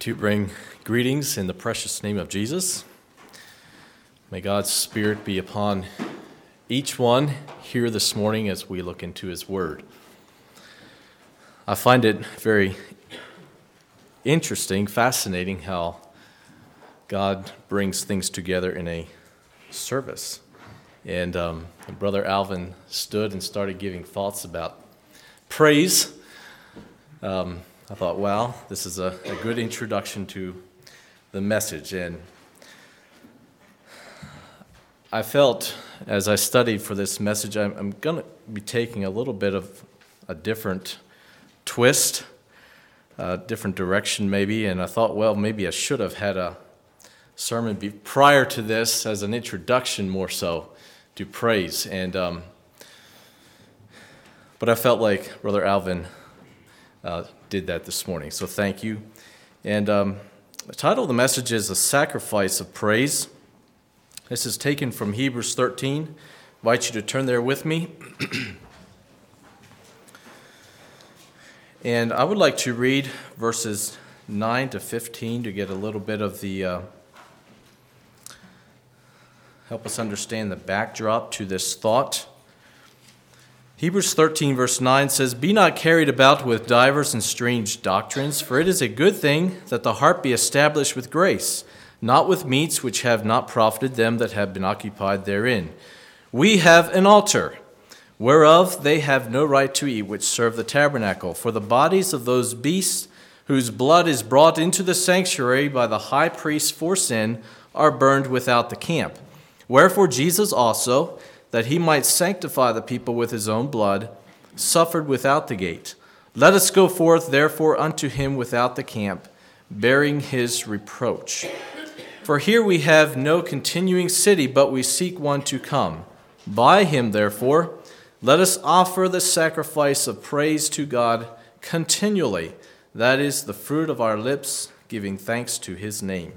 to bring greetings in the precious name of Jesus. May God's Spirit be upon each one here this morning as we look into His Word. I find it very interesting, fascinating how God brings things together in a service. And Brother Alvin stood and started giving thoughts about praise. I thought, wow, this is a good introduction to the message. And I felt, as I studied for this message, I'm going to be taking a little bit of a different twist, a different direction maybe. And I thought, well, maybe I should have had a sermon prior to this as an introduction more so to praise. And but I felt like Brother Alvin did that this morning, so thank you. And the title of the message is A Sacrifice of Praise. This is taken from Hebrews 13. I invite you to turn there with me. And I would like to read verses 9 to 15 to get a little bit of the, help us understand the backdrop to this thought. Hebrews 13 verse 9 says, "Be not carried about with divers and strange doctrines, for it is a good thing that the heart be established with grace, not with meats which have not profited them that have been occupied therein. We have an altar, whereof they have no right to eat, which serve the tabernacle. For the bodies of those beasts whose blood is brought into the sanctuary by the high priest for sin are burned without the camp. Wherefore Jesus also, that he might sanctify the people with his own blood, suffered without the gate. Let us go forth therefore unto him without the camp, bearing his reproach. For here we have no continuing city, but we seek one to come. By him therefore, let us offer the sacrifice of praise to God continually, that is the fruit of our lips, giving thanks to his name."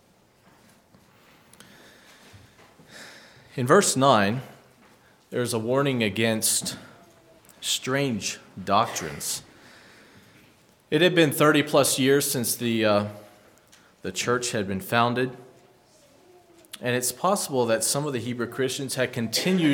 In verse 9, there's a warning against strange doctrines. It had been 30 plus years since the church had been founded. And it's possible that some of the Hebrew Christians had continued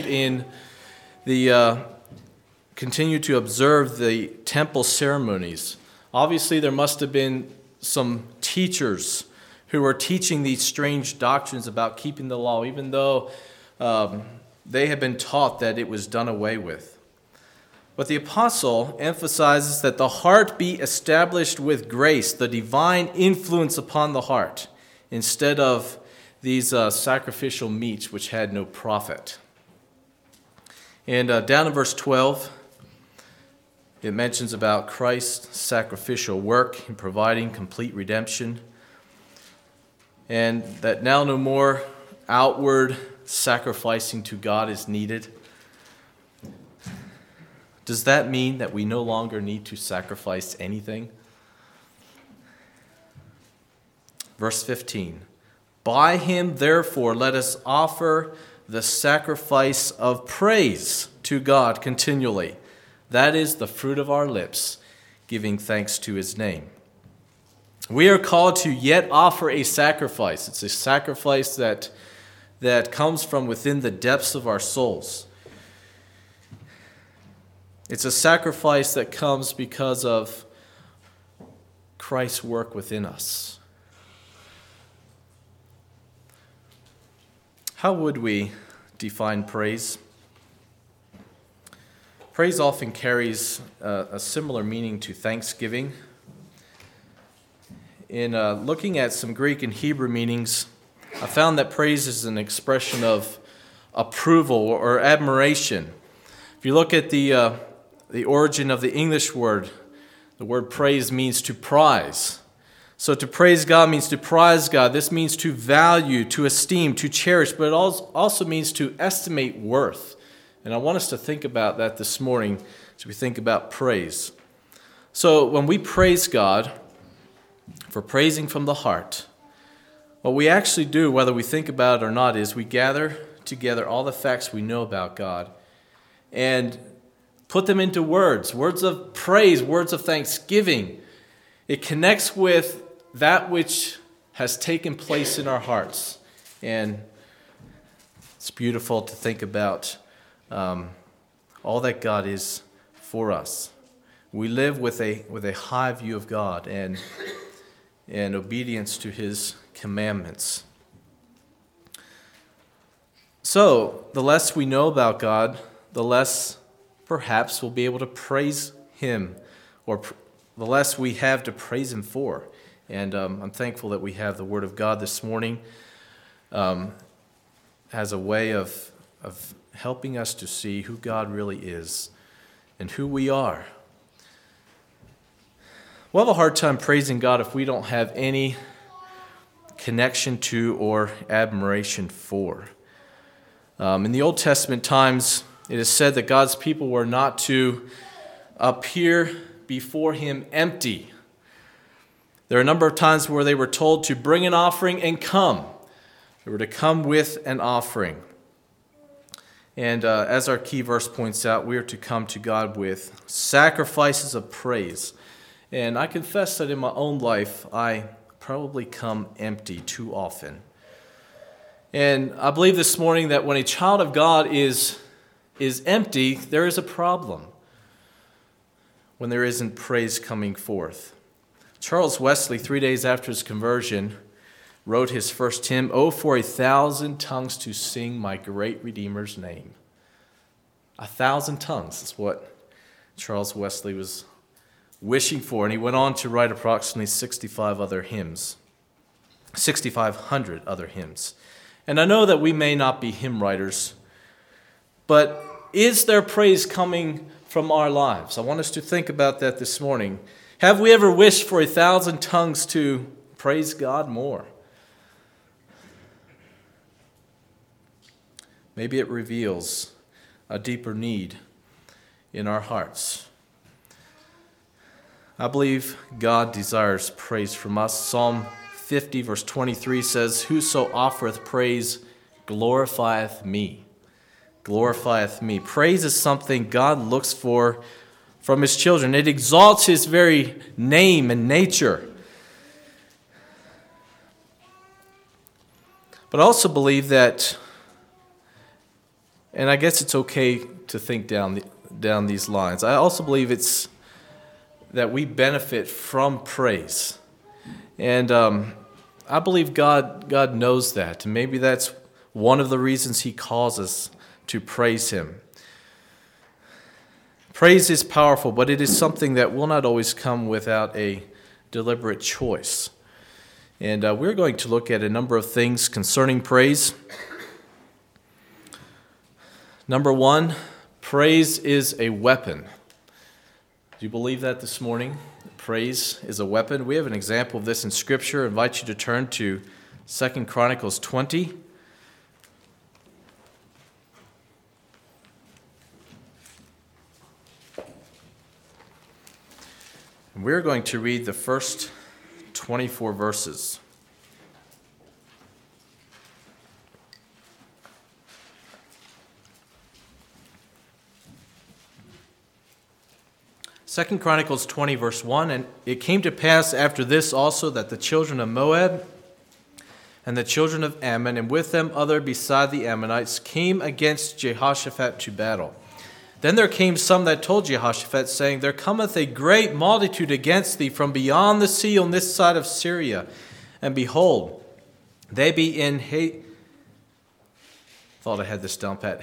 to observe the temple ceremonies. Obviously, there must have been some teachers who were teaching these strange doctrines about keeping the law, even though they had been taught that it was done away with. But the apostle emphasizes that the heart be established with grace, the divine influence upon the heart, instead of these sacrificial meats which had no profit. And down in verse 12, it mentions about Christ's sacrificial work in providing complete redemption, and that now no more outward sacrificing to God is needed. Does that mean that we no longer need to sacrifice anything? Verse 15, "By him therefore let us offer the sacrifice of praise to God continually. That is the fruit of our lips, giving thanks to his name." We are called to yet offer a sacrifice. It's a sacrifice that comes from within the depths of our souls. It's a sacrifice that comes because of Christ's work within us. How would we define praise? Praise often carries a similar meaning to thanksgiving. In looking at some Greek and Hebrew meanings, I found that praise is an expression of approval or admiration. If you look at the origin of the English word, the word praise means to prize. So to praise God means to prize God. This means to value, to esteem, to cherish, but it also means to estimate worth. And I want us to think about that this morning as we think about praise. So when we praise God, for praising from the heart, what we actually do, whether we think about it or not, is we gather together all the facts we know about God and put them into words of praise, words of thanksgiving. It connects with that which has taken place in our hearts. And it's beautiful to think about all that God is for us. We live with a high view of God and obedience to his commandments. So, the less we know about God, the less perhaps we'll be able to praise him, or the less we have to praise him for. And I'm thankful that we have the Word of God this morning as a way of helping us to see who God really is and who we are. We'll have a hard time praising God if we don't have any connection to or admiration for. In the Old Testament times, it is said that God's people were not to appear before him empty. There are a number of times where they were told to bring an offering and come. They were to come with an offering. And as our key verse points out, we are to come to God with sacrifices of praise. And I confess that in my own life, I probably come empty too often. And I believe this morning that when a child of God is empty, there is a problem when there isn't praise coming forth. Charles Wesley, 3 days after his conversion, wrote his first hymn, "Oh, for 1,000 tongues to sing my great Redeemer's name." 1,000 tongues is what Charles Wesley was wishing for. And he went on to write approximately 6,500 other hymns. And I know that we may not be hymn writers, but is there praise coming from our lives? I want us to think about that this morning. Have we ever wished for 1,000 tongues to praise God more? Maybe it reveals a deeper need in our hearts. I believe God desires praise from us. Psalm 50 verse 23 says, "Whoso offereth praise glorifieth me." Glorifieth me. Praise is something God looks for from his children. It exalts his very name and nature. But I also believe that, and I guess it's okay to think down these lines, I also believe it's that we benefit from praise. And I believe God knows that. And maybe that's one of the reasons he calls us to praise him. Praise is powerful, but it is something that will not always come without a deliberate choice. And we're going to look at a number of things concerning praise. Number one, praise is a weapon. Do you believe that this morning? Praise is a weapon. We have an example of this in Scripture. I invite you to turn to 2 Chronicles 20. And we're going to read the first 24 verses. Second Chronicles 20, verse 1, "And it came to pass after this also that the children of Moab and the children of Ammon, and with them other beside the Ammonites, came against Jehoshaphat to battle. Then there came some that told Jehoshaphat, saying, There cometh a great multitude against thee from beyond the sea on this side of Syria. And behold, they be in thought I had this down pat.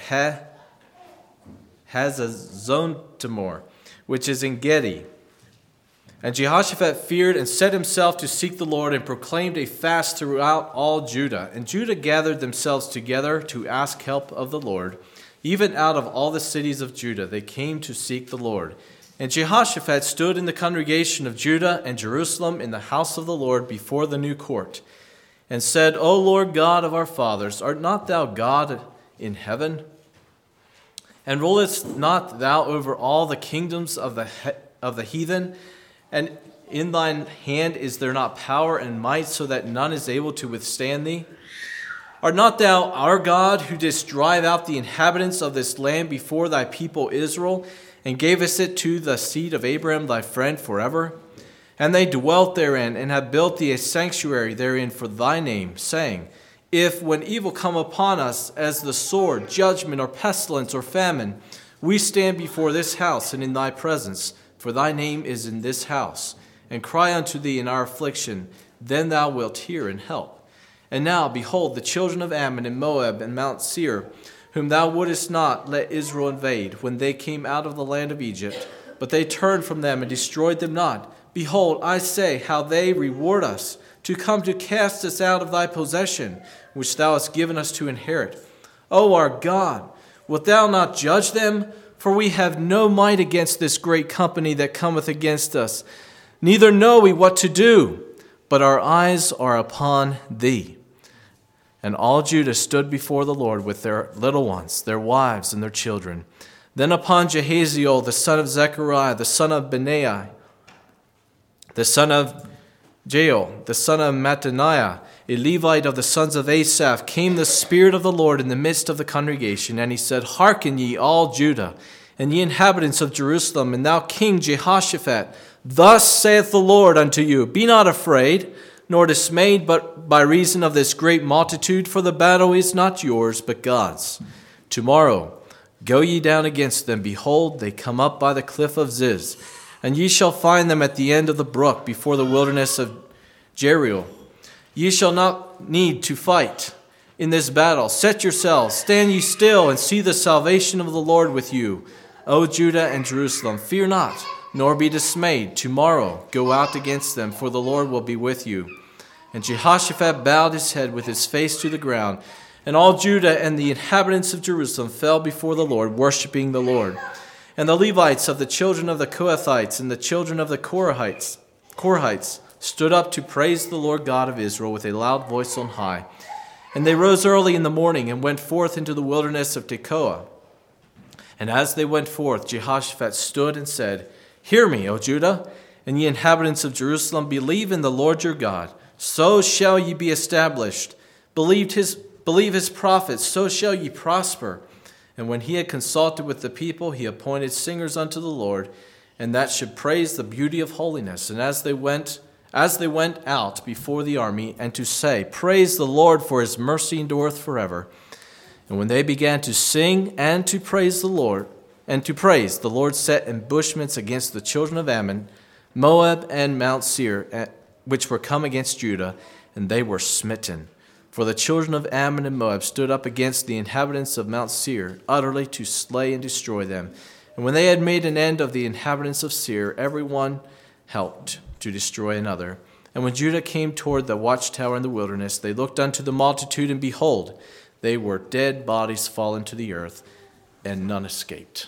Hazazontamor, which is in Gedi. And Jehoshaphat feared and set himself to seek the Lord and proclaimed a fast throughout all Judah. And Judah gathered themselves together to ask help of the Lord. Even out of all the cities of Judah they came to seek the Lord. And Jehoshaphat stood in the congregation of Judah and Jerusalem in the house of the Lord before the new court, and said, O Lord God of our fathers, art not thou God in heaven? And rulest not thou over all the kingdoms of the heathen? And in thine hand is there not power and might, so that none is able to withstand thee? Art not thou our God, who didst drive out the inhabitants of this land before thy people Israel, and gavest it to the seed of Abraham thy friend forever? And they dwelt therein, and have built thee a sanctuary therein for thy name, saying, If, when evil come upon us, as the sword, judgment, or pestilence, or famine, we stand before this house and in thy presence, for thy name is in this house, and cry unto thee in our affliction, then thou wilt hear and help. And now, behold, the children of Ammon and Moab and Mount Seir, whom thou wouldest not let Israel invade, when they came out of the land of Egypt, but they turned from them and destroyed them not. Behold, I say, how they reward us, to come to cast us out of thy possession, which thou hast given us to inherit. O our God, wilt thou not judge them? For we have no might against this great company that cometh against us, neither know we what to do, but our eyes are upon thee. And all Judah stood before the Lord with their little ones, their wives, and their children. Then upon Jehaziel, the son of Zechariah, the son of Benaiah, the son of Jael, the son of Mattaniah, a Levite of the sons of Asaph, came the Spirit of the Lord in the midst of the congregation, and he said, Hearken ye all Judah, and ye inhabitants of Jerusalem, and thou King Jehoshaphat, thus saith the Lord unto you, Be not afraid, nor dismayed, but by reason of this great multitude, for the battle is not yours, but God's. Tomorrow go ye down against them. Behold, they come up by the cliff of Ziz, and ye shall find them at the end of the brook, before the wilderness of Jeruel. Ye shall not need to fight in this battle. Set yourselves, stand ye still, and see the salvation of the Lord with you, O Judah and Jerusalem. Fear not, nor be dismayed. Tomorrow go out against them, for the Lord will be with you. And Jehoshaphat bowed his head with his face to the ground, and all Judah and the inhabitants of Jerusalem fell before the Lord, worshiping the Lord. And the Levites of the children of the Kohathites and the children of the Korhites stood up to praise the Lord God of Israel with a loud voice on high. And they rose early in the morning and went forth into the wilderness of Tekoa. And as they went forth, Jehoshaphat stood and said, Hear me, O Judah, and ye inhabitants of Jerusalem, believe in the Lord your God. So shall ye be established. Believe his prophets, so shall ye prosper. And when he had consulted with the people, he appointed singers unto the Lord, and that should praise the beauty of holiness. And as they went out before the army, and to say, Praise the Lord, for his mercy endureth forever. And when they began to sing and to praise the Lord, the Lord set ambushments against the children of Ammon, Moab, and Mount Seir, which were come against Judah, and they were smitten. For the children of Ammon and Moab stood up against the inhabitants of Mount Seir, utterly to slay and destroy them. And when they had made an end of the inhabitants of Seir, every one helped to destroy another. And when Judah came toward the watchtower in the wilderness, they looked unto the multitude, and behold, they were dead bodies fallen to the earth, and none escaped.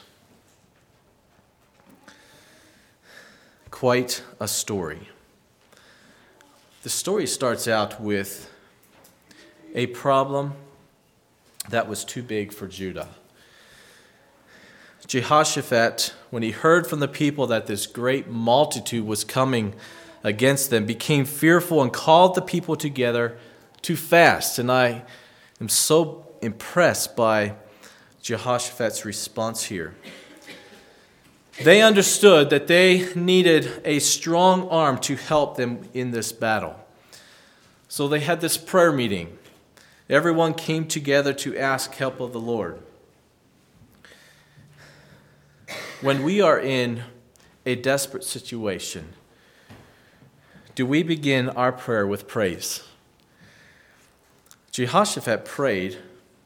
Quite a story. The story starts out with a problem that was too big for Judah. Jehoshaphat, when he heard from the people that this great multitude was coming against them, became fearful and called the people together to fast. And I am so impressed by Jehoshaphat's response here. They understood that they needed a strong arm to help them in this battle. So they had this prayer meeting. Everyone came together to ask help of the Lord. When we are in a desperate situation, do we begin our prayer with praise? Jehoshaphat prayed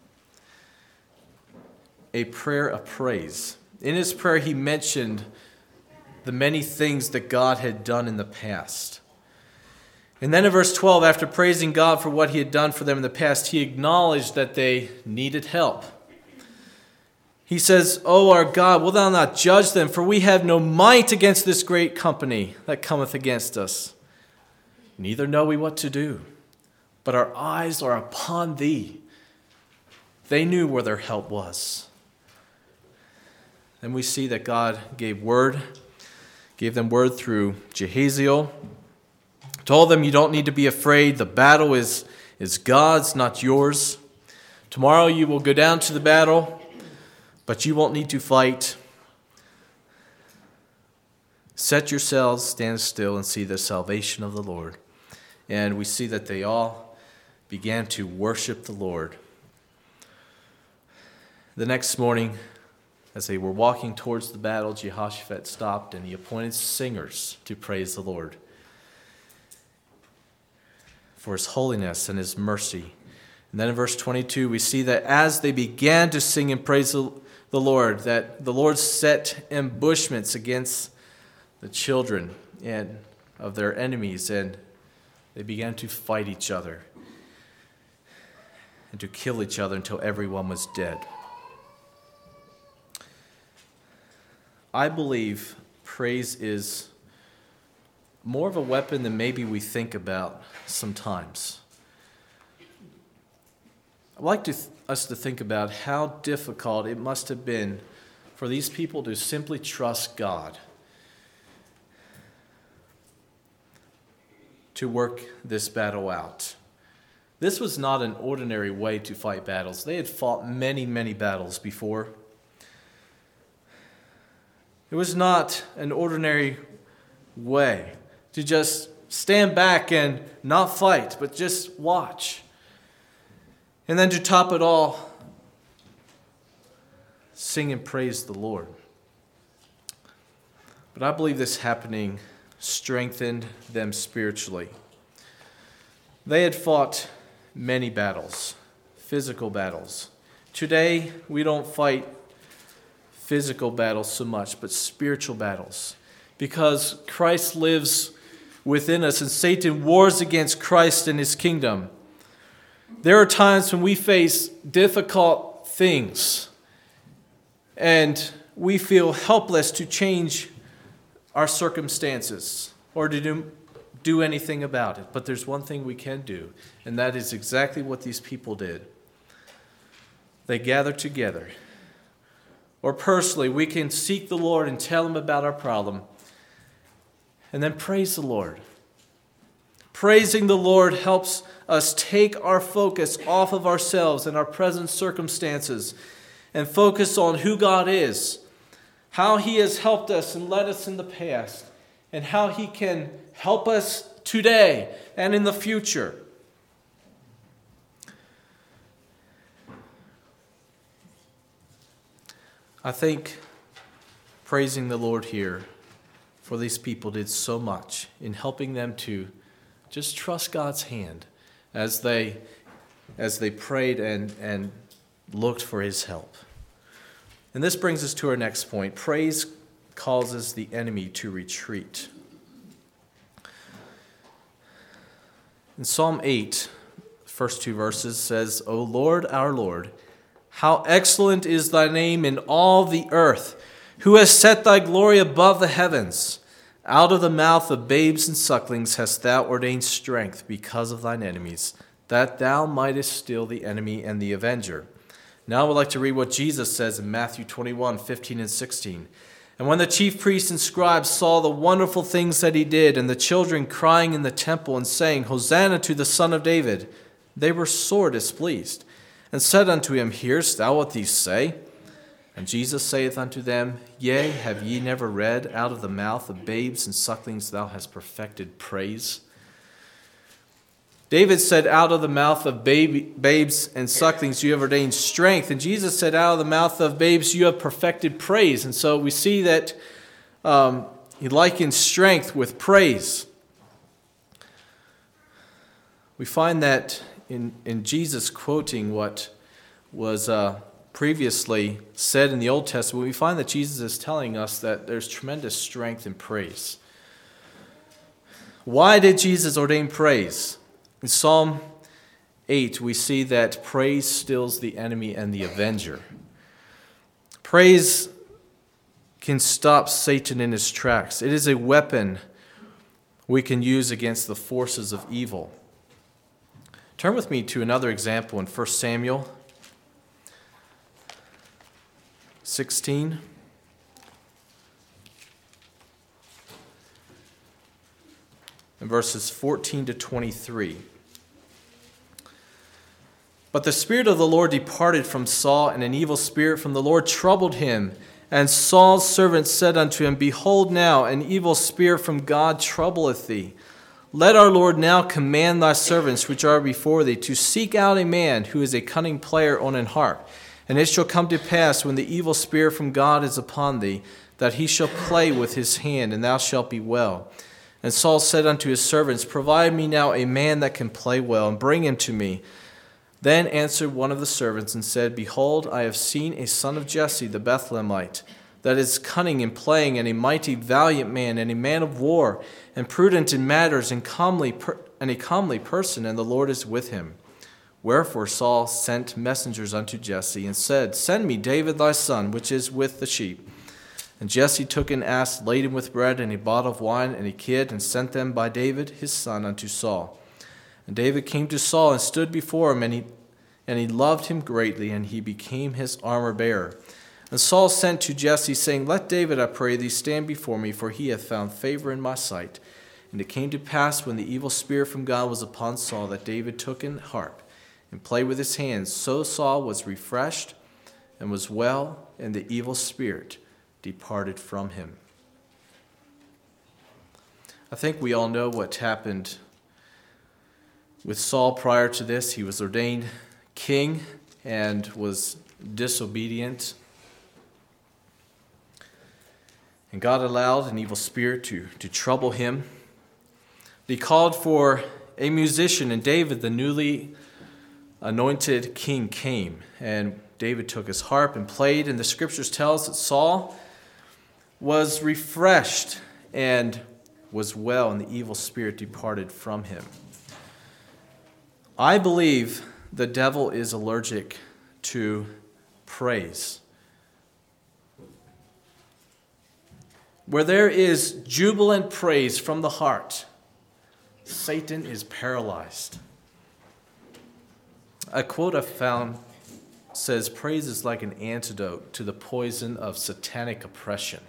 a prayer of praise. In his prayer, he mentioned the many things that God had done in the past. And then in verse 12, after praising God for what he had done for them in the past, he acknowledged that they needed help. He says, O our God, wilt thou not judge them? For we have no might against this great company that cometh against us. Neither know we what to do, but our eyes are upon thee. They knew where their help was. Then we see that God gave them word through Jehaziel. Told them, you don't need to be afraid. The battle is God's, not yours. Tomorrow you will go down to the battle, but you won't need to fight. Set yourselves, stand still, and see the salvation of the Lord. And we see that they all began to worship the Lord. The next morning, as they were walking towards the battle, Jehoshaphat stopped and he appointed singers to praise the Lord for his holiness and his mercy. And then in verse 22, we see that as they began to sing and praise the Lord, that the Lord set ambushments against the children and of their enemies, and they began to fight each other and to kill each other until everyone was dead. I believe praise is more of a weapon than maybe we think about sometimes. I'd like us to think about how difficult it must have been for these people to simply trust God to work this battle out. This was not an ordinary way to fight battles. They had fought many, many battles before. It was not an ordinary way to just stand back and not fight, but just watch. And then to top it all, sing and praise the Lord. But I believe this happening strengthened them spiritually. They had fought many battles, physical battles. Today, we don't fight physical battles so much, but spiritual battles. Because Christ lives within us and Satan wars against Christ and his kingdom. There are times when we face difficult things and we feel helpless to change our circumstances or to do anything about it. But there's one thing we can do, and that is exactly what these people did. They gathered together. Or personally, we can seek the Lord and tell him about our problem, and then praise the Lord. Praising the Lord helps us take our focus off of ourselves and our present circumstances and focus on who God is, how he has helped us and led us in the past, and how he can help us today and in the future. I think praising the Lord here for these people did so much in helping them to just trust God's hand as they prayed and looked for his help. And this brings us to our next point. Praise causes the enemy to retreat. In Psalm 8, first two verses says, O Lord, our Lord, how excellent is thy name in all the earth, who has set thy glory above the heavens. Out of the mouth of babes and sucklings hast thou ordained strength because of thine enemies, that thou mightest still the enemy and the avenger. Now I would like to read what Jesus says in Matthew 21, 15 and 16. And when the chief priests and scribes saw the wonderful things that he did, and the children crying in the temple and saying, Hosanna to the Son of David, they were sore displeased, and said unto him, Hearest thou what these say? And Jesus saith unto them, Yea, have ye never read, out of the mouth of babes and sucklings thou hast perfected praise? David said, out of the mouth of babes and sucklings you have ordained strength. And Jesus said, out of the mouth of babes you have perfected praise. And so we see that he likens strength with praise. We find that in Jesus quoting what was previously said in the Old Testament, we find that Jesus is telling us that there's tremendous strength in praise. Why did Jesus ordain praise? In Psalm 8, we see that praise stills the enemy and the avenger. Praise can stop Satan in his tracks. It is a weapon we can use against the forces of evil. Turn with me to another example in 1 Samuel 16. In verses 14 to 23. But the Spirit of the Lord departed from Saul, and an evil spirit from the Lord troubled him. And Saul's servant said unto him, Behold now, an evil spirit from God troubleth thee. Let our Lord now command thy servants which are before thee to seek out a man who is a cunning player on an harp. And it shall come to pass, when the evil spirit from God is upon thee, that he shall play with his hand, and thou shalt be well. And Saul said unto his servants, Provide me now a man that can play well, and bring him to me. Then answered one of the servants and said, Behold, I have seen a son of Jesse the Bethlehemite, that is cunning in playing, and a mighty valiant man, and a man of war, and prudent in matters, and a comely person, and the Lord is with him. Wherefore Saul sent messengers unto Jesse, and said, Send me David thy son, which is with the sheep. And Jesse took an ass laden with bread, and a bottle of wine, and a kid, and sent them by David his son unto Saul. And David came to Saul and stood before him, and he loved him greatly, and he became his armor-bearer. And Saul sent to Jesse, saying, Let David, I pray thee, stand before me, for he hath found favor in my sight. And it came to pass, when the evil spirit from God was upon Saul, that David took an harp, and played with his hands. So Saul was refreshed, and was well, and the evil spirit departed from him. I think we all know what happened with Saul prior to this. He was ordained king and was disobedient. And God allowed an evil spirit to trouble him. He called for a musician, and David, the newly anointed king, came. And David took his harp and played, and the scriptures tell us that Saul was refreshed and was well, and the evil spirit departed from him. I believe the devil is allergic to praise. Where there is jubilant praise from the heart, Satan is paralyzed. A quote I found says, Praise is like an antidote to the poison of satanic oppression.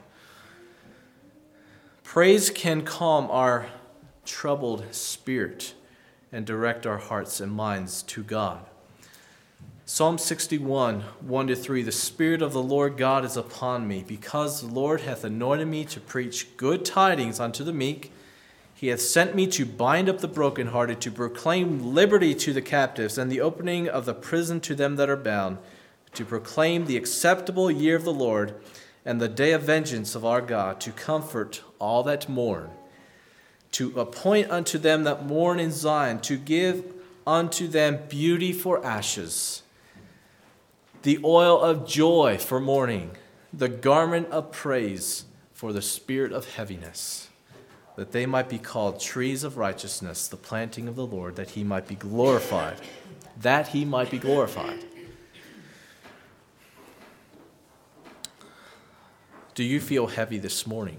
Praise can calm our troubled spirit and direct our hearts and minds to God. Psalm 61, 1-3, The Spirit of the Lord God is upon me, because the Lord hath anointed me to preach good tidings unto the meek. He hath sent me to bind up the brokenhearted, to proclaim liberty to the captives, and the opening of the prison to them that are bound, to proclaim the acceptable year of the Lord, and the day of vengeance of our God, to comfort all that mourn, to appoint unto them that mourn in Zion, to give unto them beauty for ashes, the oil of joy for mourning, the garment of praise for the spirit of heaviness, that they might be called trees of righteousness, the planting of the Lord, that he might be glorified. That he might be glorified. Do you feel heavy this morning?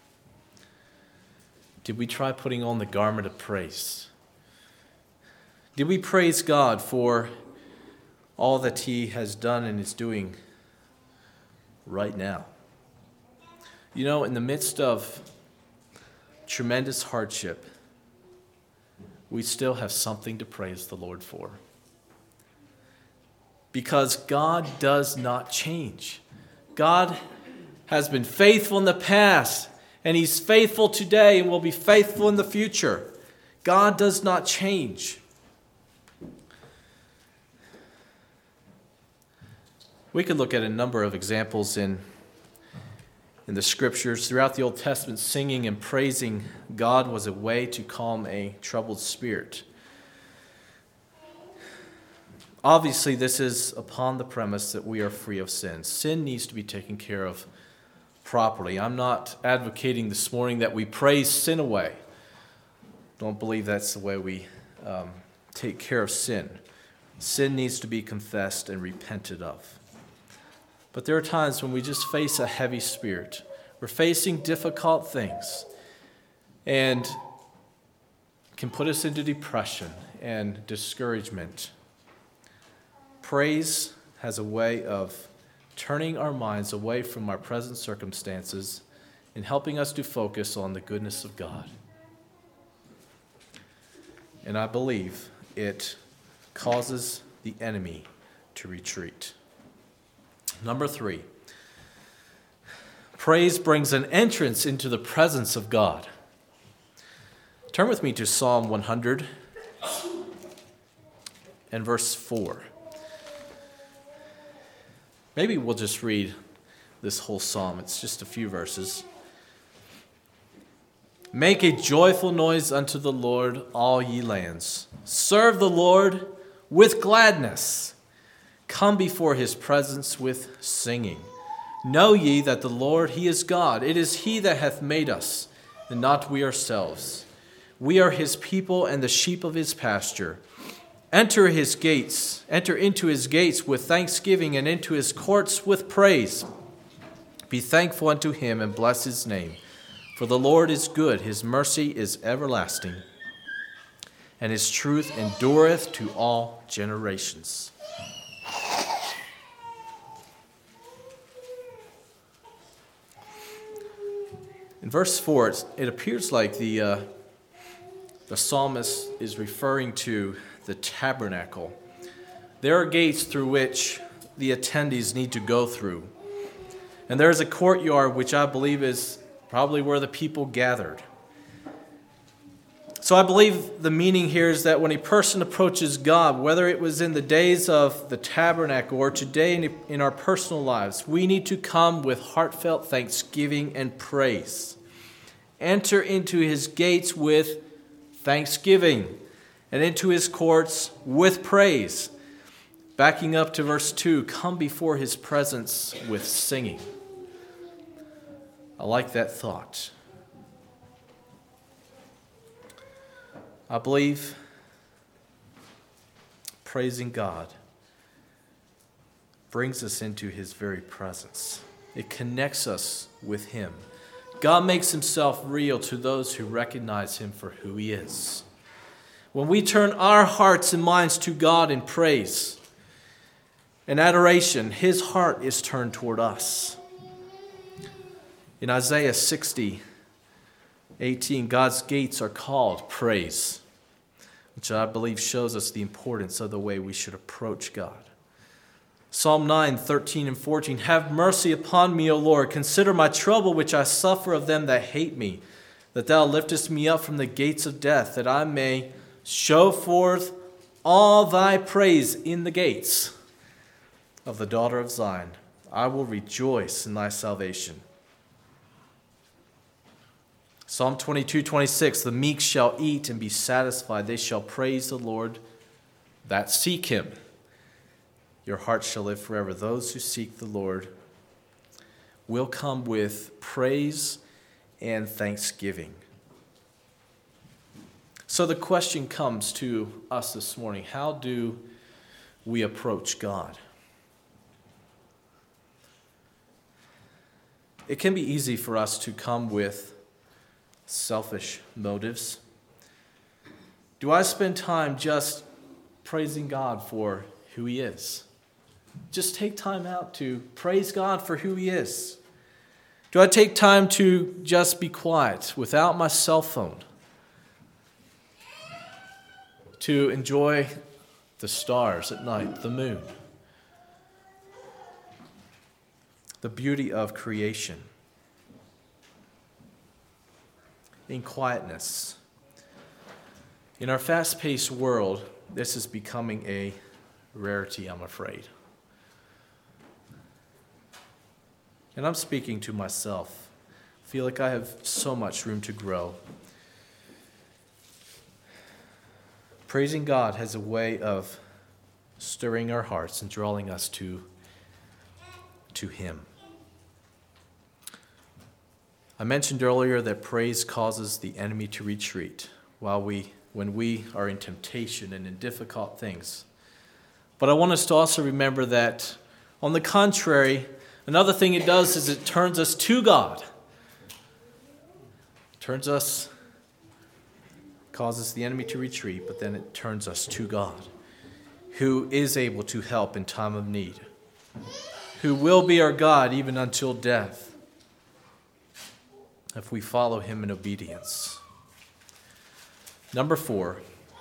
Did we try putting on the garment of praise? Did we praise God for all that he has done and is doing right now? You know, in the midst of tremendous hardship, we still have something to praise the Lord for. Because God does not change. God has been faithful in the past, and he's faithful today and will be faithful in the future. God does not change. We could look at a number of examples in the scriptures. Throughout the Old Testament, singing and praising God was a way to calm a troubled spirit. Obviously, this is upon the premise that we are free of sin. Sin needs to be taken care of properly. I'm not advocating this morning that we praise sin away. Don't believe that's the way we take care of sin. Sin needs to be confessed and repented of. But there are times when we just face a heavy spirit. We're facing difficult things, and can put us into depression and discouragement. Praise has a way of turning our minds away from our present circumstances and helping us to focus on the goodness of God. And I believe it causes the enemy to retreat. Number 3, Praise brings an entrance into the presence of God. Turn with me to Psalm 100 and verse 4. Maybe we'll just read this whole psalm. It's just a few verses. Make a joyful noise unto the Lord, all ye lands. Serve the Lord with gladness. Come before his presence with singing. Know ye that the Lord, he is God. It is he that hath made us, and not we ourselves. We are his people and the sheep of his pasture. Enter into his gates with thanksgiving, and into his courts with praise. Be thankful unto him, and bless his name. For the Lord is good, his mercy is everlasting, and his truth endureth to all generations. In verse 4, it appears like the psalmist is referring to the tabernacle. There are gates through which the attendees need to go through. And there is a courtyard which I believe is probably where the people gathered. So I believe the meaning here is that when a person approaches God, whether it was in the days of the tabernacle or today in our personal lives, we need to come with heartfelt thanksgiving and praise. Enter into his gates with thanksgiving and into his courts with praise. Backing up to verse 2, come before his presence with singing. I like that thought. I believe praising God brings us into his very presence. It connects us with him. God makes himself real to those who recognize him for who he is. When we turn our hearts and minds to God in praise and adoration, his heart is turned toward us. In Isaiah 60:18, God's gates are called praise, which I believe shows us the importance of the way we should approach God. Psalm 9:13 and 14, have mercy upon me, O Lord. Consider my trouble which I suffer of them that hate me, that thou liftest me up from the gates of death, that I may show forth all thy praise in the gates of the daughter of Zion. I will rejoice in thy salvation. Psalm 22:26, the meek shall eat and be satisfied. They shall praise the Lord that seek him. Your heart shall live forever. Those who seek the Lord will come with praise and thanksgiving. So the question comes to us this morning, how do we approach God? It can be easy for us to come with selfish motives. Do I spend time just praising God for who he is? Just take time out to praise God for who he is. Do I take time to just be quiet without my cell phone? To enjoy the stars at night, the moon, the beauty of creation, in quietness. In our fast-paced world, this is becoming a rarity, I'm afraid. And I'm speaking to myself. I feel like I have so much room to grow. Praising God has a way of stirring our hearts and drawing us to him. I mentioned earlier that praise causes the enemy to retreat when we are in temptation and in difficult things. But I want us to also remember that, on the contrary, another thing it does is it turns us to God. Causes the enemy to retreat, but then it turns us to God, who is able to help in time of need, who will be our God even until death, if we follow him in obedience. Number 4,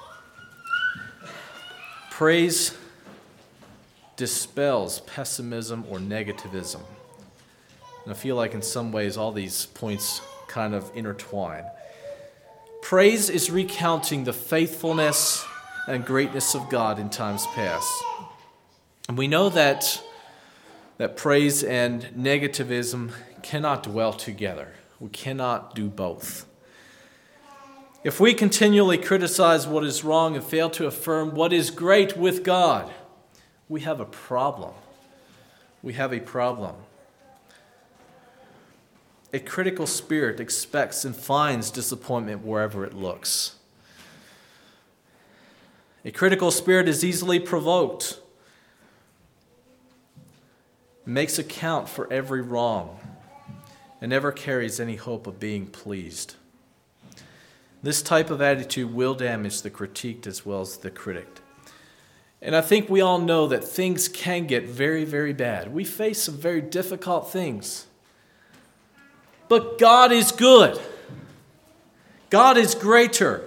praise dispels pessimism or negativism. And I feel like in some ways all these points kind of intertwine. Praise is recounting the faithfulness and greatness of God in times past. And we know that praise and negativism cannot dwell together. We cannot do both. If we continually criticize what is wrong and fail to affirm what is great with God, we have a problem. We have a problem. A critical spirit expects and finds disappointment wherever it looks. A critical spirit is easily provoked, makes account for every wrong, and never carries any hope of being pleased. This type of attitude will damage the critiqued as well as the critic. And I think we all know that things can get very, very bad. We face some very difficult things. But God is good. God is greater.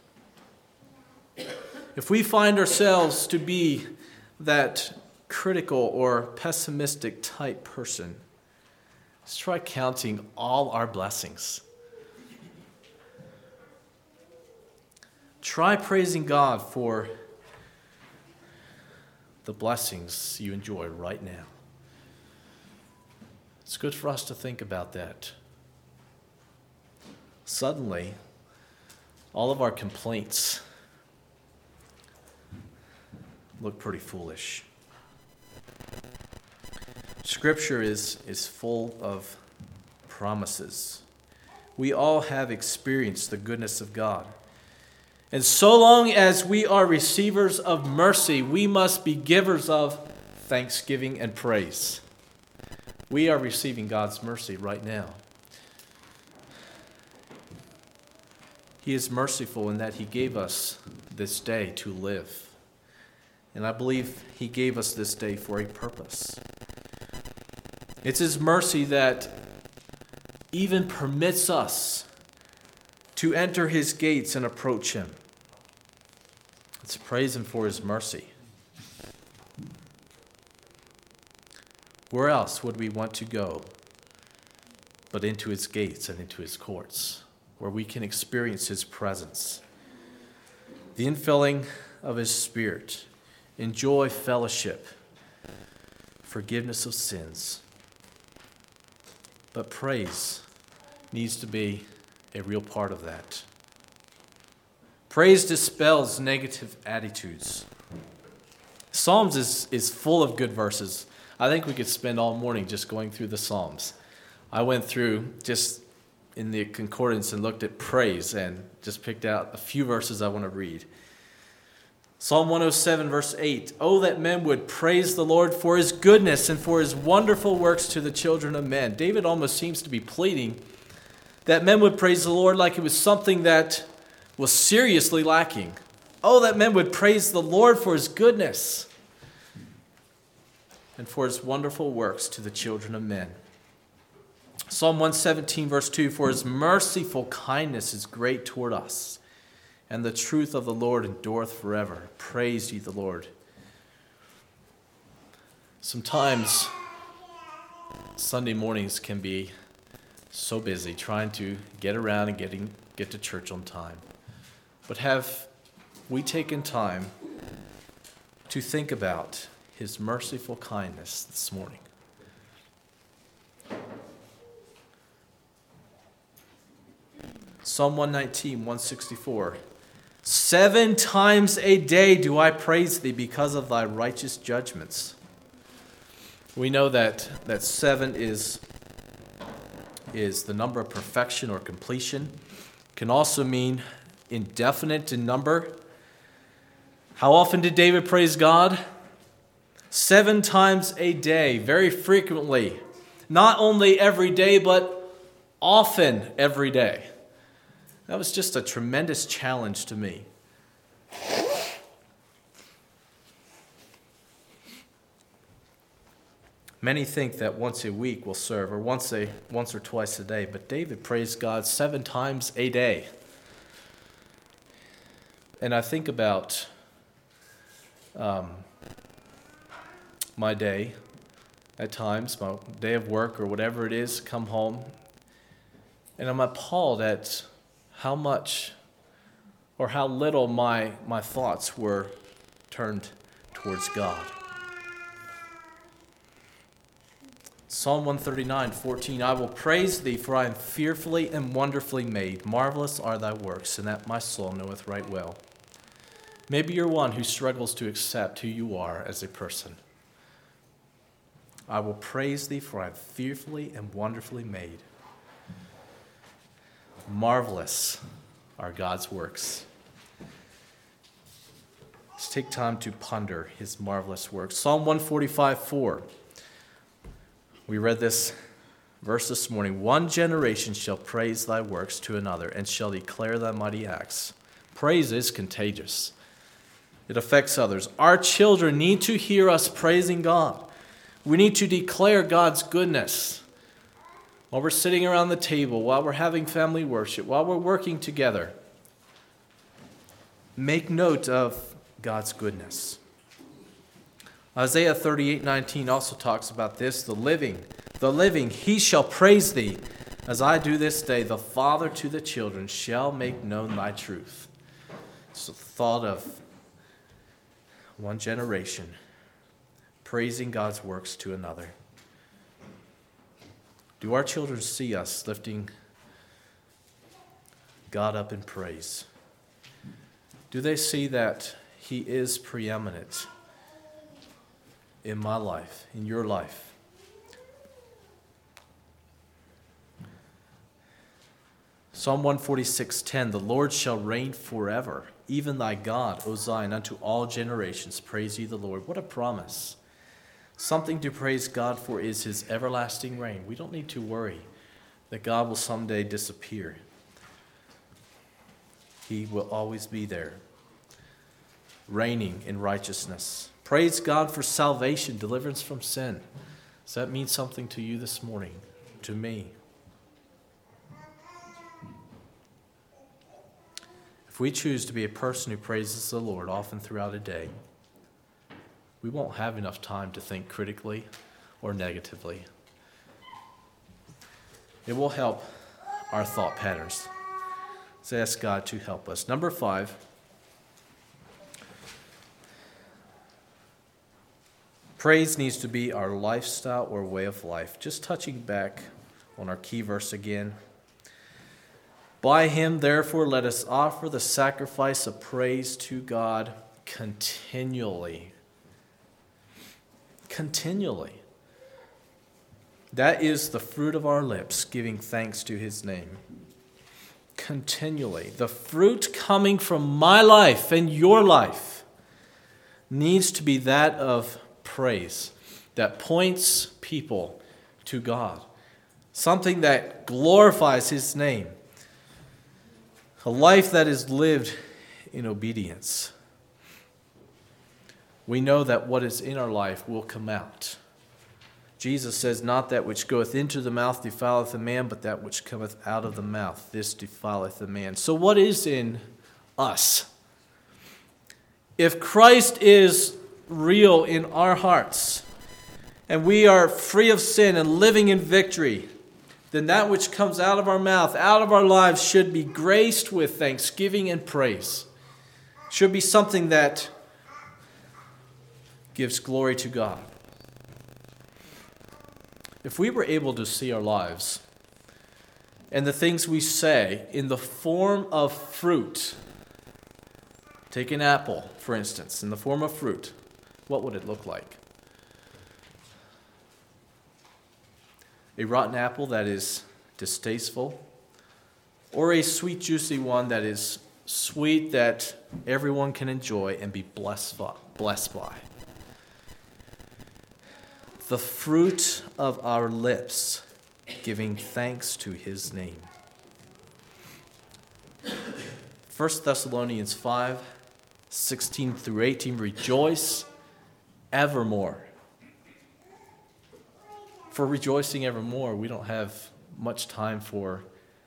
If we find ourselves to be that critical or pessimistic type person, let's try counting all our blessings. Try praising God for the blessings you enjoy right now. It's good for us to think about that. Suddenly, all of our complaints look pretty foolish. Scripture is full of promises. We all have experienced the goodness of God. And so long as we are receivers of mercy, we must be givers of thanksgiving and praise. We are receiving God's mercy right now. He is merciful in that He gave us this day to live. And I believe He gave us this day for a purpose. It's His mercy that even permits us to enter His gates and approach Him. Let's praise Him for His mercy. Where else would we want to go but into His gates and into His courts, where we can experience His presence, the infilling of His Spirit, enjoy fellowship, forgiveness of sins. But praise needs to be a real part of that. Praise dispels negative attitudes. Psalms is full of good verses. I think we could spend all morning just going through the Psalms. I went through just in the concordance and looked at praise and just picked out a few verses I want to read. Psalm 107, verse 8. Oh, that men would praise the Lord for His goodness and for His wonderful works to the children of men. David almost seems to be pleading that men would praise the Lord like it was something that was seriously lacking. Oh, that men would praise the Lord for His goodness and for His wonderful works to the children of men. Psalm 117, verse 2, for His merciful kindness is great toward us, and the truth of the Lord endureth forever. Praise ye the Lord. Sometimes Sunday mornings can be so busy trying to get around and get to church on time. But have we taken time to think about His merciful kindness this morning? Psalm 119, 164. 7 times a day do I praise Thee because of Thy righteous judgments. We know that 7 is the number of perfection or completion. It can also mean indefinite in number. How often did David praise God? 7 times a day, very frequently. Not only every day, but often every day. That was just a tremendous challenge to me. Many think that once a week will serve, or once or twice a day, but David praised God 7 times a day. And I think about my day at times, my day of work or whatever it is, come home, and I'm appalled at how much or how little my thoughts were turned towards God. Psalm 139:14, I will praise thee, for I am fearfully and wonderfully made. Marvelous are thy works, and that my soul knoweth right well. Maybe you're one who struggles to accept who you are as a person. I will praise thee, for I am fearfully and wonderfully made. Marvelous are God's works. Let's take time to ponder his marvelous works. Psalm 145:4. We read this verse this morning. One generation shall praise thy works to another, and shall declare thy mighty acts. Praise is contagious. It affects others. Our children need to hear us praising God. We need to declare God's goodness while we're sitting around the table, while we're having family worship, while we're working together. Make note of God's goodness. Isaiah 38:19 also talks about this. The living, he shall praise thee. As I do this day, the father to the children shall make known thy truth. It's the thought of one generation praising God's works to another. Do our children see us lifting God up in praise? Do they see that he is preeminent in my life, in your life? Psalm 146:10, the Lord shall reign forever, even thy God, O Zion, unto all generations. Praise ye the Lord. What a promise. Something to praise God for is his everlasting reign. We don't need to worry that God will someday disappear. He will always be there, reigning in righteousness. Praise God for salvation, deliverance from sin. Does that mean something to you this morning? To me? If we choose to be a person who praises the Lord often throughout a day, we won't have enough time to think critically or negatively. It will help our thought patterns. Let's ask God to help us. Number 5. Praise needs to be our lifestyle or way of life. Just touching back on our key verse again. By him, therefore, let us offer the sacrifice of praise to God continually. Continually. That is the fruit of our lips, giving thanks to his name. Continually. The fruit coming from my life and your life needs to be that of praise that points people to God. Something that glorifies his name. A life that is lived in obedience. We know that what is in our life will come out. Jesus says, not that which goeth into the mouth defileth a man, but that which cometh out of the mouth, this defileth a man. So what is in us? If Christ is real in our hearts, and we are free of sin and living in victory, then that which comes out of our mouth, out of our lives, should be graced with thanksgiving and praise. Should be something that gives glory to God. If we were able to see our lives and the things we say in the form of fruit, take an apple, for instance, in the form of fruit, what would it look like? A rotten apple that is distasteful, or a sweet, juicy one that is sweet that everyone can enjoy and be blessed by. The fruit of our lips, giving thanks to his name. 1 Thessalonians 5:16-18, rejoice evermore. For rejoicing evermore, we don't have much time for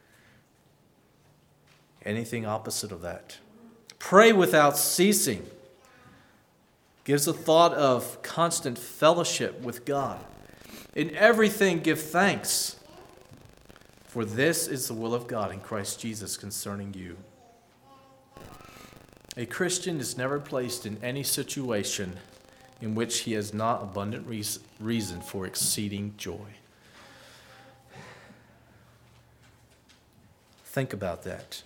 anything opposite of that. Pray without ceasing. Gives a thought of constant fellowship with God. In everything give thanks, for this is the will of God in Christ Jesus concerning you. A Christian is never placed in any situation in which he has not abundant reason for exceeding joy. Think about that.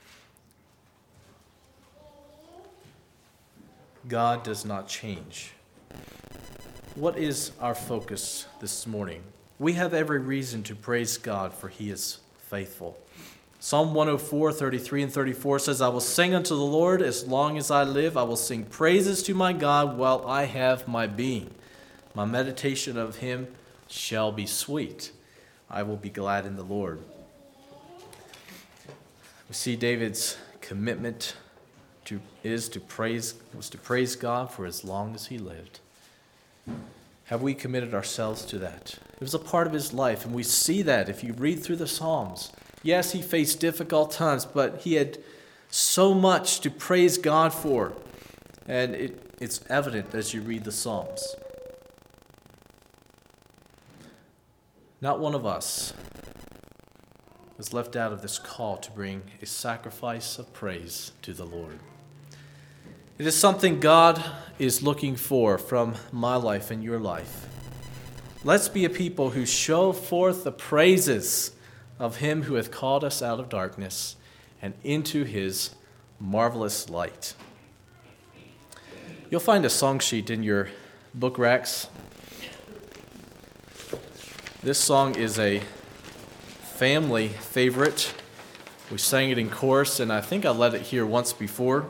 God does not change. What is our focus this morning? We have every reason to praise God, for he is faithful. Psalm 104, 33 and 34 says, I will sing unto the Lord as long as I live. I will sing praises to my God while I have my being. My meditation of him shall be sweet. I will be glad in the Lord. We see David's commitment was to praise God for as long as he lived. Have we committed ourselves to that? It was a part of his life, and we see that if you read through the Psalms. Yes, he faced difficult times, but he had so much to praise God for, and it's evident as you read the Psalms. Not one of us was left out of this call to bring a sacrifice of praise to the Lord. It is something God is looking for from my life and your life. Let's be a people who show forth the praises of him who hath called us out of darkness and into his marvelous light. You'll find a song sheet in your book racks. This song is a family favorite. We sang it in chorus, and I think I led it here once before.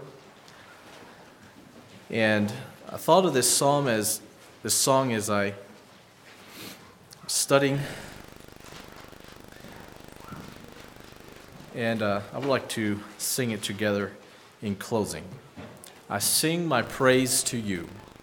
And I thought of this song as I was studying. And I would like to sing it together in closing. I sing my praise to you.